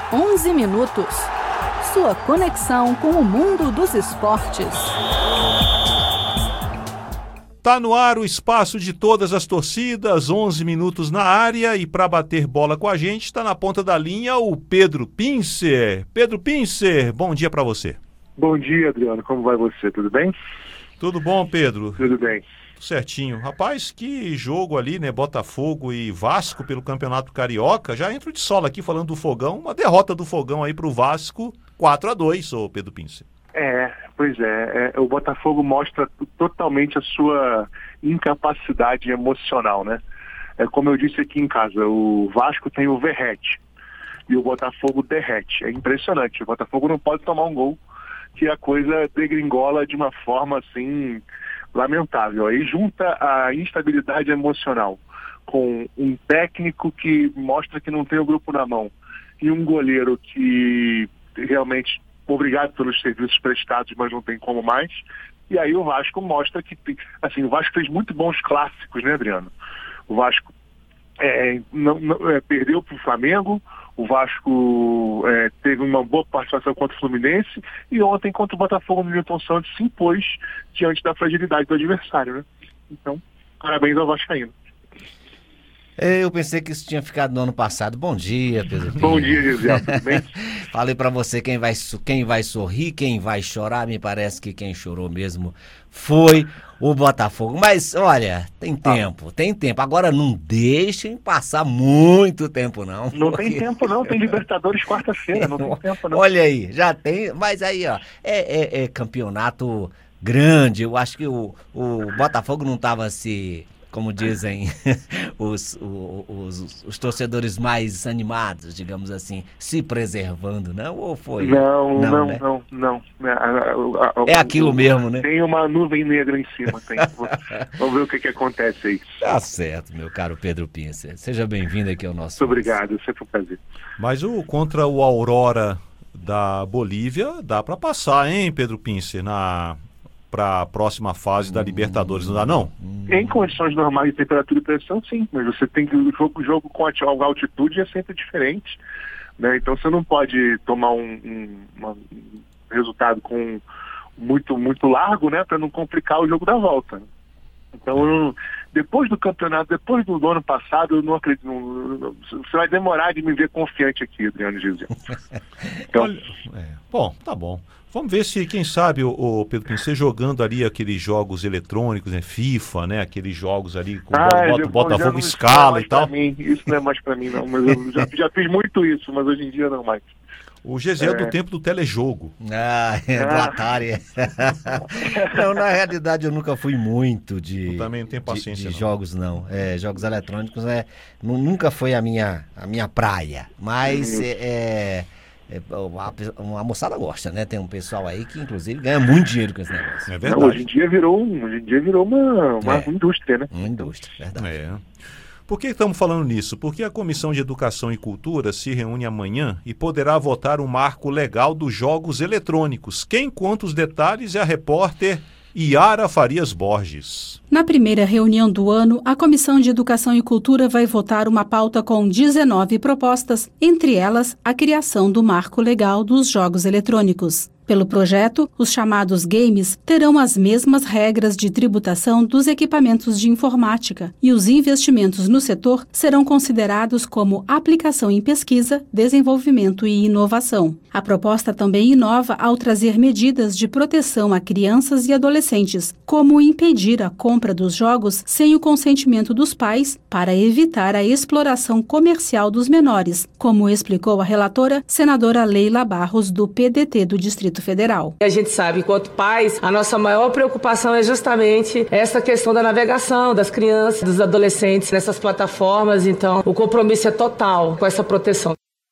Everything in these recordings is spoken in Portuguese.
11 minutos. Sua conexão com o mundo dos esportes. Tá no ar o espaço de todas as torcidas, 11 minutos na área, e para bater bola com a gente está na ponta da linha o Pedro Pincer. Pedro Pincer, bom dia para você. Bom dia, Adriano. Como vai você? Tudo bem? Tudo bom, Pedro? Tudo bem. Certinho. Rapaz, que jogo ali, né? Botafogo e Vasco pelo Campeonato Carioca. Já entro de sola aqui falando do Fogão. Uma derrota do Fogão aí pro Vasco, 4-2, ô Pedro Pincer. Pois é. O Botafogo mostra totalmente a sua incapacidade emocional, né? Como eu disse aqui em casa, o Vasco tem o Verrete e o Botafogo derrete. É impressionante. O Botafogo não pode tomar um gol que a coisa degringola de uma forma assim lamentável. Aí junta a instabilidade emocional com um técnico que mostra que não tem o grupo na mão e um goleiro que realmente obrigado pelos serviços prestados, mas não tem como mais. E aí o Vasco mostra que, assim, o Vasco fez muito bons clássicos, né, Adriano? O Vasco perdeu para o Flamengo, o Vasco teve uma boa participação contra o Fluminense e ontem contra o Botafogo no Newton Santos se impôs diante da fragilidade do adversário, né? Então, parabéns ao vascaíno. Eu pensei que isso tinha ficado no ano passado. Bom dia, Pedro Pinho. Bom dia, Gisele. Tudo bem? Falei pra você quem vai sorrir, quem vai chorar. Me parece que quem chorou mesmo foi o Botafogo. Mas, olha, tem tempo. Agora não deixem passar muito tempo, não. Não tem tempo, não. Tem Libertadores quarta-feira. Não tem tempo, não. Olha aí, já tem. Mas aí, ó, é campeonato grande. Eu acho que o Botafogo não tava como dizem os torcedores mais animados, digamos assim, se preservando, não? Ou foi? Não. É aquilo mesmo, né? Tem uma nuvem negra em cima. Vamos ver o que acontece aí. Tá certo, meu caro Pedro Pincer. Seja bem-vindo aqui ao nosso... Muito obrigado, sempre um prazer. Mas contra o Aurora da Bolívia dá para passar, hein, Pedro Pincer, para a próxima fase da Libertadores, não dá não? Em condições normais de temperatura e pressão, sim, mas você tem que o jogo com altitude é sempre diferente, né? Então você não pode tomar um resultado muito largo, né, para não complicar o jogo da volta. Então, depois do campeonato, depois do ano passado, eu não acredito. Você vai demorar de me ver confiante aqui, Adriano Gisele. Então, bom, tá bom. Vamos ver se, quem sabe, o Pedro Pincer jogando ali aqueles jogos eletrônicos, né? FIFA, né? Aqueles jogos ali com o Botafogo escala e tal. Isso não é mais pra mim, não. Mas eu já fiz muito isso, mas hoje em dia não mais. O GZ é do tempo do telejogo. Do Atari. Não, na realidade eu nunca fui muito de... Eu também não tenho paciência, de jogos, não. Jogos eletrônicos nunca foi a minha praia. Mas a moçada gosta, né? Tem um pessoal aí que inclusive ganha muito dinheiro com esse negócio. É verdade. Não, hoje em dia virou uma indústria, né? Uma indústria, verdade. Por que estamos falando nisso? Porque a Comissão de Educação e Cultura se reúne amanhã e poderá votar um marco legal dos jogos eletrônicos. Quem conta os detalhes é a repórter Yara Farias Borges. Na primeira reunião do ano, a Comissão de Educação e Cultura vai votar uma pauta com 19 propostas, entre elas a criação do marco legal dos jogos eletrônicos. Pelo projeto, os chamados games terão as mesmas regras de tributação dos equipamentos de informática e os investimentos no setor serão considerados como aplicação em pesquisa, desenvolvimento e inovação. A proposta também inova ao trazer medidas de proteção a crianças e adolescentes, como impedir a compra dos jogos sem o consentimento dos pais para evitar a exploração comercial dos menores, como explicou a relatora, senadora Leila Barros, do PDT do Distrito Federal. A gente sabe, enquanto pais, a nossa maior preocupação é justamente essa questão da navegação das crianças, dos adolescentes nessas plataformas, então o compromisso é total com essa proteção.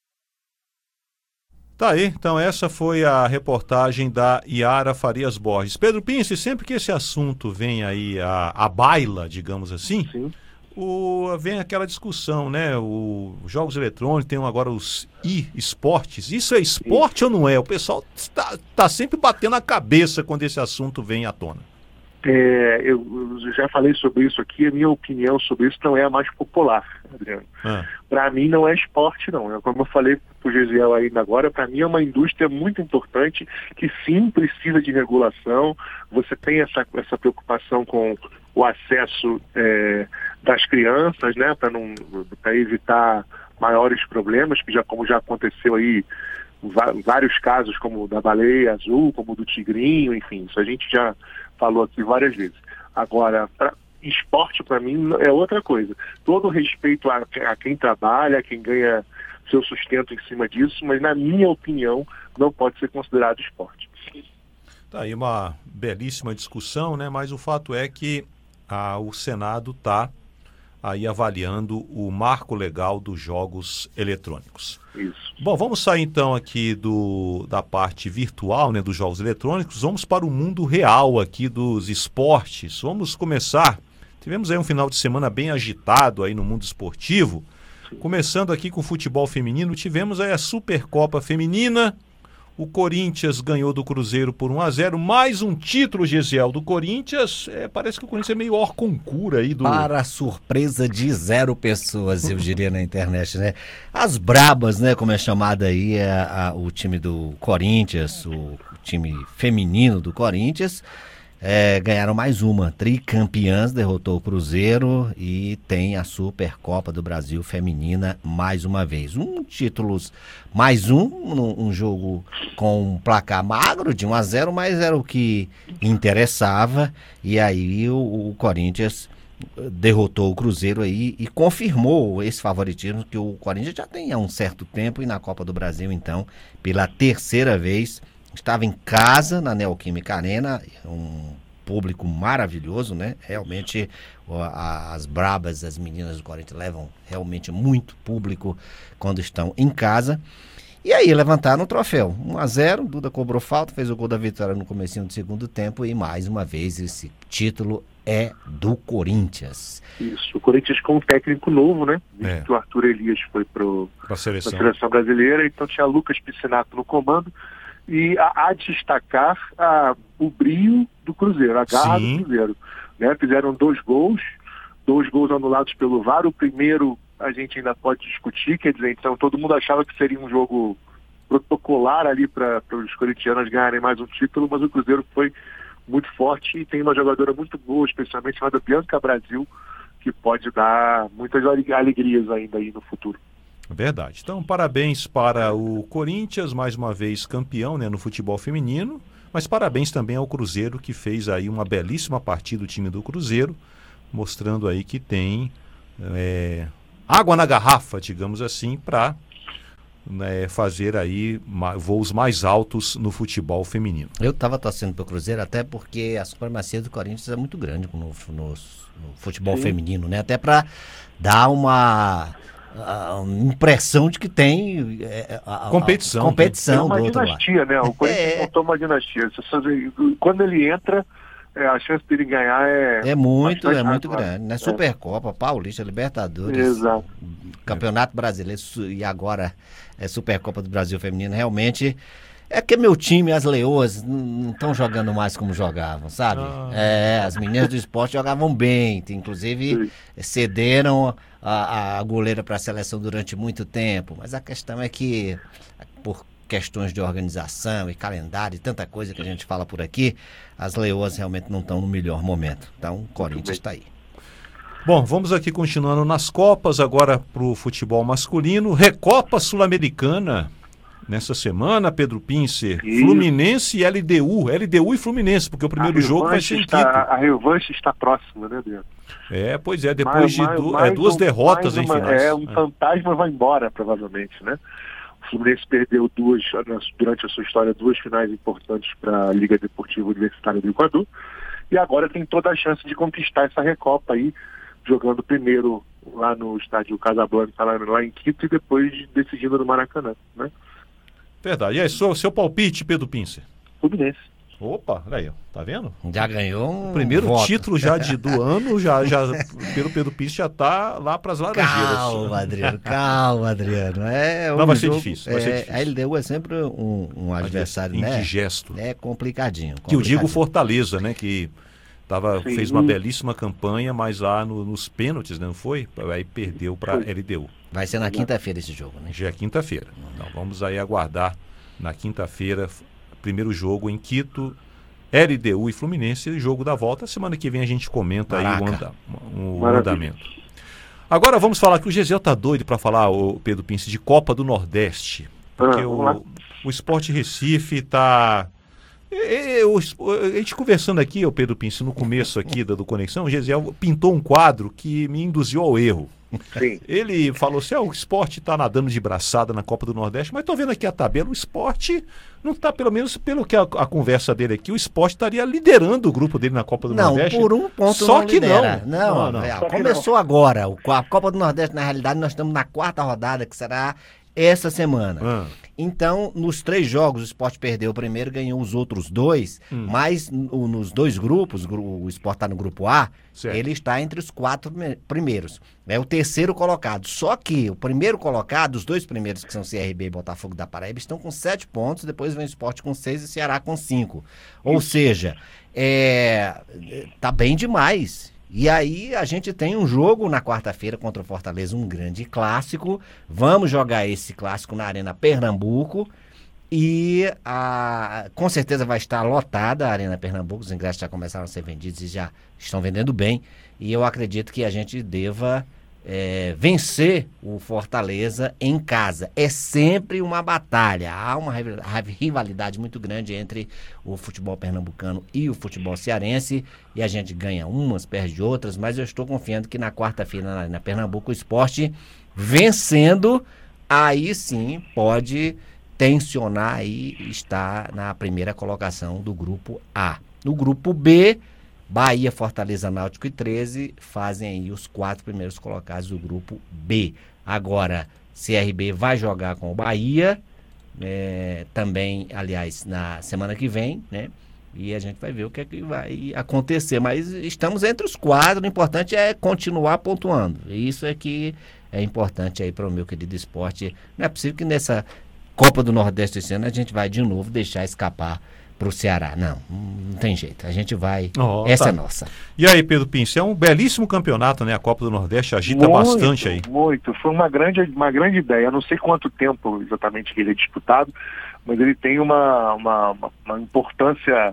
Tá aí, então essa foi a reportagem da Yara Farias Borges. Pedro Pince, sempre que esse assunto vem aí à baila, digamos assim, sim, vem aquela discussão, né? Os jogos eletrônicos, tem agora os e-esportes. Isso é esporte ou não é? O pessoal tá sempre batendo a cabeça quando esse assunto vem à tona. Eu já falei sobre isso aqui, a minha opinião sobre isso não é a mais popular, Adriano. Para mim não é esporte, não. Como eu falei para o Gesiel ainda agora, para mim é uma indústria muito importante que sim precisa de regulação. Você tem essa preocupação com o acesso das crianças, né, para evitar maiores problemas, como já aconteceu aí vários casos, como o da baleia azul, como o do tigrinho, enfim, isso a gente já falou aqui várias vezes. Agora, esporte para mim é outra coisa. Todo respeito a quem trabalha, a quem ganha seu sustento em cima disso, mas na minha opinião não pode ser considerado esporte. Tá aí uma belíssima discussão, né? Mas o fato é que o Senado está aí avaliando o marco legal dos jogos eletrônicos. Isso. Bom, vamos sair então aqui da parte virtual, né, dos jogos eletrônicos, vamos para o mundo real aqui dos esportes. Vamos começar, tivemos aí um final de semana bem agitado aí no mundo esportivo. Começando aqui com o futebol feminino, tivemos aí a Supercopa Feminina. O Corinthians ganhou do Cruzeiro por 1-0, mais um título, Gesiel, do Corinthians. Parece que o Corinthians é meio hors concurso aí. Para a surpresa de 0 pessoas, eu diria, na internet, né? As brabas, né, como é chamado aí, o time do Corinthians, o time feminino do Corinthians, ganharam mais uma, tricampeãs, derrotou o Cruzeiro e tem a Supercopa do Brasil feminina mais uma vez. Mais um jogo com um placar magro de 1-0, mas era o que interessava, e aí o Corinthians derrotou o Cruzeiro aí e confirmou esse favoritismo que o Corinthians já tem há um certo tempo, e na Copa do Brasil, então, pela terceira vez, estava em casa, na Neoquímica Arena, um público maravilhoso, né? Realmente as brabas, as meninas do Corinthians levam realmente muito público quando estão em casa. E aí levantaram o troféu, 1-0, Duda cobrou falta, fez o gol da vitória no comecinho do segundo tempo, e mais uma vez esse título é do Corinthians. Isso, o Corinthians com um técnico novo, né? Que o Arthur Elias foi para a seleção brasileira, então tinha Lucas Piscinato no comando. E a destacar o brio do Cruzeiro, a garra do Cruzeiro. Né? Fizeram 2 gols anulados pelo VAR. O primeiro a gente ainda pode discutir, quer dizer, então todo mundo achava que seria um jogo protocolar ali para os corintianos ganharem mais um título, mas o Cruzeiro foi muito forte e tem uma jogadora muito boa, especialmente chamada Bianca Brasil, que pode dar muitas alegrias ainda aí no futuro. Verdade. Então, parabéns para o Corinthians, mais uma vez campeão, né, no futebol feminino, mas parabéns também ao Cruzeiro, que fez aí uma belíssima partida, o time do Cruzeiro, mostrando aí que tem água na garrafa, digamos assim, para fazer aí voos mais altos no futebol feminino. Eu estava torcendo para o Cruzeiro até porque a supremacia do Corinthians é muito grande no futebol feminino, né? Até para dar uma impressão de que tem competição é uma dinastia, né? O Corinthians montou uma dinastia. Quando ele entra, a chance dele ganhar é muito grande, né? Supercopa, Paulista, Libertadores, exato, Campeonato Brasileiro e agora Supercopa do Brasil Feminino. Realmente é que meu time, as Leoas, não estão jogando mais como jogavam, sabe? As meninas do esporte jogavam bem, inclusive cederam a goleira para a seleção durante muito tempo, mas a questão é que, por questões de organização e calendário e tanta coisa que a gente fala por aqui, as Leoas realmente não estão no melhor momento. Então, o Corinthians está aí. Bom, vamos aqui continuando nas Copas, agora para o futebol masculino. Recopa Sul-Americana, nessa semana, Pedro Pincer, Fluminense e LDU e Fluminense, porque o primeiro jogo vai ser em Quito. A revanche está próxima, né, Adriano? Pois é, depois de duas derrotas em finais. Um fantasma vai embora, provavelmente, né? O Fluminense perdeu durante a sua história 2 finais importantes para a Liga Deportiva Universitária do Equador, e agora tem toda a chance de conquistar essa Recopa aí, jogando primeiro lá no estádio Casablanca, lá em Quito, e depois decidindo no Maracanã, né? Verdade. E aí, seu palpite, Pedro Pincer? Fluminense. Opa, olha aí, tá vendo? Já ganhou o primeiro título já do ano, já pelo Pedro Pincer já tá lá para as Laranjeiras. Calma, Adriano. Não, vai ser difícil. A LDU é sempre um adversário, né? Indigesto. É complicadinho. Que eu digo Fortaleza, né? Que Fez uma belíssima campanha, mas lá nos pênaltis, né, não foi? Aí perdeu para a LDU. Vai ser na quinta-feira esse jogo, né? Já é quinta-feira. Então vamos aí aguardar na quinta-feira, primeiro jogo em Quito, LDU e Fluminense, jogo da volta. Semana que vem a gente comenta aí o andamento. Agora vamos falar que o Gesiel tá doido para falar, o Pedro Pince, de Copa do Nordeste. Porque o Sport Recife tá... A gente conversando aqui, o Pedro Pince, no começo aqui do Conexão, o Gesiel pintou um quadro que me induziu ao erro. Sim. Ele falou assim, o Sport está nadando de braçada na Copa do Nordeste, mas estou vendo aqui a tabela, o Sport não está, pelo menos pelo que a conversa dele aqui, o Sport estaria liderando o grupo dele na Copa do Nordeste. Não, por um ponto só não que lidera. não. Começou agora, a Copa do Nordeste, na realidade, nós estamos na 4ª rodada, que será essa semana. Então, nos 3 jogos, o Sport perdeu o primeiro, ganhou os outros 2, mas nos 2 grupos, o Sport está no grupo A, certo, ele está entre os 4 primeiros. É o terceiro colocado. Só que o primeiro colocado, os 2 primeiros, que são CRB e Botafogo da Paraíba, estão com 7 pontos, depois vem o Sport com 6 e o Ceará com 5. Ou seja, tá bem demais. E aí a gente tem um jogo na quarta-feira contra o Fortaleza, um grande clássico. Vamos jogar esse clássico na Arena Pernambuco e com certeza vai estar lotada a Arena Pernambuco. Os ingressos já começaram a ser vendidos e já estão vendendo bem. E eu acredito que a gente deva vencer o Fortaleza em casa. É sempre uma batalha. Há uma rivalidade muito grande entre o futebol pernambucano e o futebol cearense, e a gente ganha umas, perde outras, mas eu estou confiando que na quarta-feira na Pernambuco o Sport vencendo, aí sim pode tensionar e estar na primeira colocação do grupo A. No grupo B, Bahia, Fortaleza, Náutico e 13 fazem aí os 4 primeiros colocados do grupo B. Agora, CRB vai jogar com o Bahia, também, aliás, na semana que vem, né? E a gente vai ver o que é que vai acontecer. Mas estamos entre os 4, o importante é continuar pontuando. E isso é que é importante aí para o meu querido esporte. Não é possível que nessa Copa do Nordeste esse ano a gente vai de novo deixar escapar para o Ceará. Não tem jeito. A gente vai... essa é nossa. E aí, Pedro Pince, é um belíssimo campeonato, né? A Copa do Nordeste agita bastante aí. Muito. Foi uma grande ideia. Eu não sei quanto tempo exatamente que ele é disputado, mas ele tem uma importância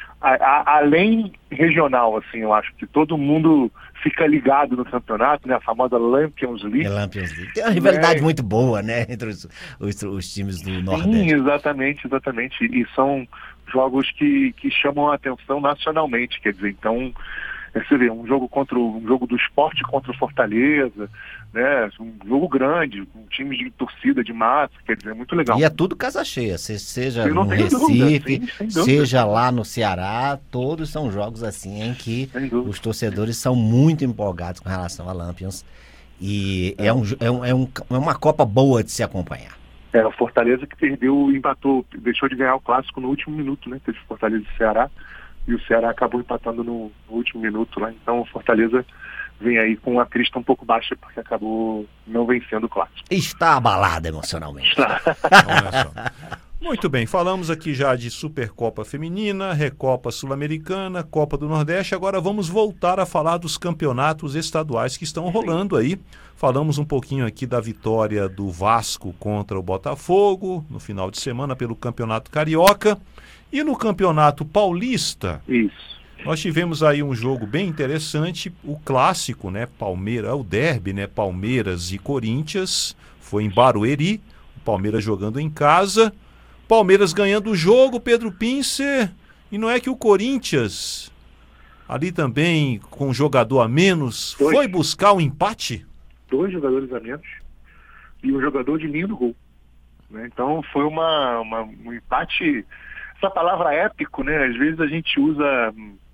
além regional, assim, eu acho que todo mundo fica ligado no campeonato, né? A famosa Lampions League. Tem uma rivalidade muito boa, né? Entre os times do Nordeste. Sim, exatamente. E são jogos que chamam a atenção nacionalmente, quer dizer, então, você vê, um jogo do Sport contra o Fortaleza, né? Um jogo grande, com times de torcida, de massa, quer dizer, é muito legal. E é tudo casa cheia, seja no Recife, seja lá no Ceará, todos são jogos assim em que os torcedores são muito empolgados com relação a Lampions, e é uma Copa boa de se acompanhar. O Fortaleza que empatou, deixou de ganhar o clássico no último minuto, né? Teve Fortaleza e Ceará, e o Ceará acabou empatando no último minuto lá. Então o Fortaleza vem aí com a crista um pouco baixa, porque acabou não vencendo o clássico. Está abalado emocionalmente. Muito bem, falamos aqui já de Supercopa Feminina, Recopa Sul-Americana, Copa do Nordeste. Agora vamos voltar a falar dos campeonatos estaduais que estão rolando aí. Falamos um pouquinho aqui da vitória do Vasco contra o Botafogo no final de semana pelo Campeonato Carioca. E no Campeonato Paulista, nós tivemos aí um jogo bem interessante, o clássico, né? O derby, né? Palmeiras e Corinthians, foi em Barueri, o Palmeiras jogando em casa. Palmeiras ganhando o jogo, Pedro Pince, e não é que o Corinthians, ali também com um jogador a menos, foi buscar um empate? 2 jogadores a menos e um jogador de linha do gol, né? Então foi um empate, essa palavra épico, né? Às vezes a gente usa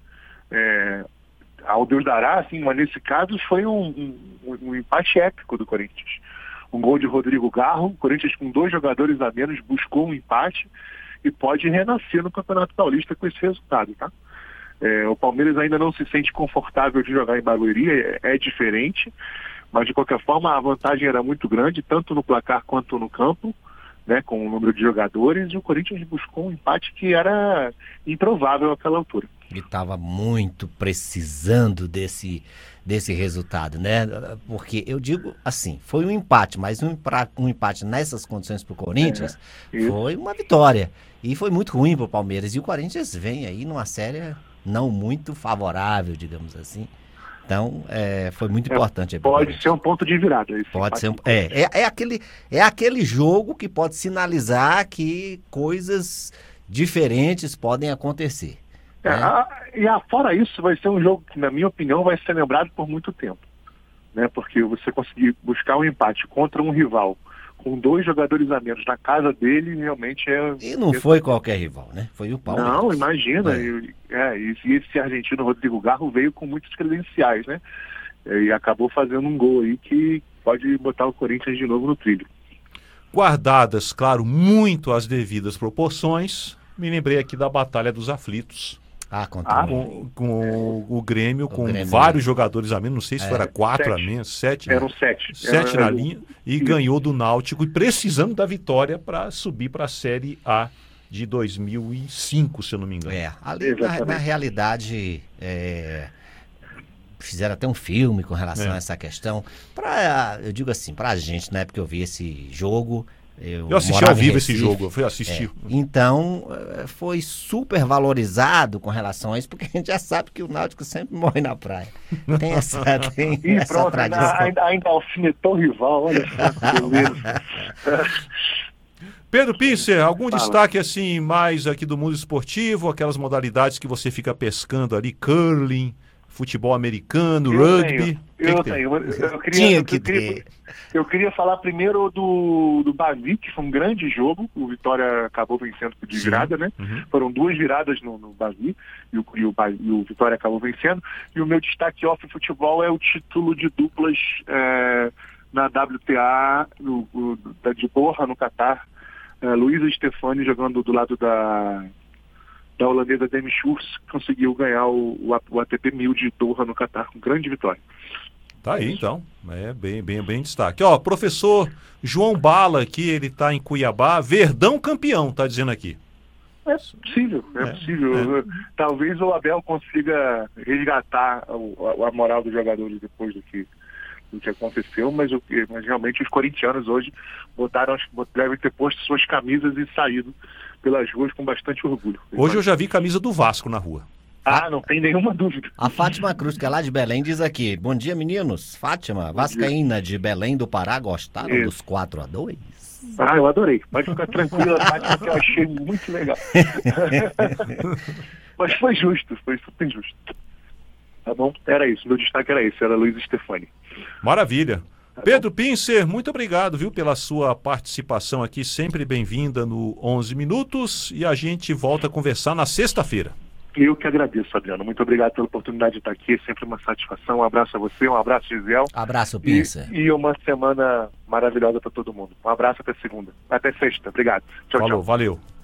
ao Deus dará, assim, mas nesse caso foi um empate épico do Corinthians. Um gol de Rodrigo Garro, o Corinthians com 2 jogadores a menos buscou um empate e pode renascer no Campeonato Paulista com esse resultado, tá? O Palmeiras ainda não se sente confortável de jogar em Barueri, é diferente, mas de qualquer forma a vantagem era muito grande, tanto no placar quanto no campo, né, com o número de jogadores, e o Corinthians buscou um empate que era improvável àquela altura. E estava muito precisando desse resultado, né? Porque eu digo assim, foi um empate, mas um empate nessas condições para o Corinthians foi uma vitória. E foi muito ruim para o Palmeiras. E o Corinthians vem aí numa série não muito favorável, digamos assim. Então, foi muito importante. Pode ser um ponto de virada. Pode ser aquele jogo que pode sinalizar que coisas diferentes podem acontecer. Fora isso, vai ser um jogo que, na minha opinião, vai ser lembrado por muito tempo. Né? Porque você conseguir buscar um empate contra um rival com 2 jogadores a menos na casa dele, realmente E não foi qualquer rival, né? Foi o Palmeiras. Não, imagina. E esse argentino Rodrigo Garro veio com muitas credenciais, né? E acabou fazendo um gol aí que pode botar o Corinthians de novo no trilho. Guardadas, claro, muito as devidas proporções, me lembrei aqui da Batalha dos Aflitos. Com o Grêmio, vários jogadores a menos, não sei se era 4 a menos, 7. Eram 7. 7 na linha, e ganhou do Náutico, e precisando da vitória para subir para a Série A de 2005, se eu não me engano. Ali na realidade, fizeram até um filme com relação a essa questão. Eu digo assim, pra gente, na época que eu vi esse jogo... Eu assisti ao vivo esse jogo, eu fui assistir. Então, foi super valorizado com relação a isso, porque a gente já sabe que o Náutico sempre morre na praia. Tem essa tradição. Ainda alfinetou o rival, olha só. Pedro Pincer, algum destaque assim mais aqui do mundo esportivo, aquelas modalidades que você fica pescando ali, curling, futebol americano, rugby? Eu queria falar primeiro do Bavi, que foi um grande jogo. O Vitória acabou vencendo de virada, né? Uhum. Foram 2 viradas no Bavi e o Vitória acabou vencendo. E o meu destaque off futebol é o título de duplas na WTA de Doha, no Catar. Luísa Stefani jogando do lado da holandesa Demi Schuurs, conseguiu ganhar o ATP 1000 de Doha no Catar com grande vitória. Tá aí, então. Bem destaque. Ó, professor João Bala aqui, ele tá em Cuiabá. Verdão campeão, tá dizendo aqui. É possível. Talvez o Abel consiga resgatar a moral dos jogadores depois do que aconteceu, mas realmente os corintianos hoje devem ter posto suas camisas e saído pelas ruas com bastante orgulho. Hoje eu já vi camisa do Vasco na rua. Não tem nenhuma dúvida. A Fátima Cruz, que é lá de Belém, diz aqui: bom dia, meninos. Fátima, vascaína de Belém do Pará, gostaram dos 4-2? Eu adorei. Pode ficar tranquila, Fátima, que eu achei muito legal. Mas foi justo, foi super justo. Tá bom? Era isso, meu destaque era esse, era Luísa Stefani. Maravilha. Pedro Pincer, muito obrigado, viu, pela sua participação aqui, sempre bem-vinda no 11 Minutos, e a gente volta a conversar na sexta-feira. Eu que agradeço, Adriano. Muito obrigado pela oportunidade de estar aqui, é sempre uma satisfação. Um abraço a você, um abraço, Gisele. Abraço, Pincer. E uma semana maravilhosa para todo mundo. Um abraço até segunda. Até sexta. Obrigado. Tchau, Falou, tchau. Valeu.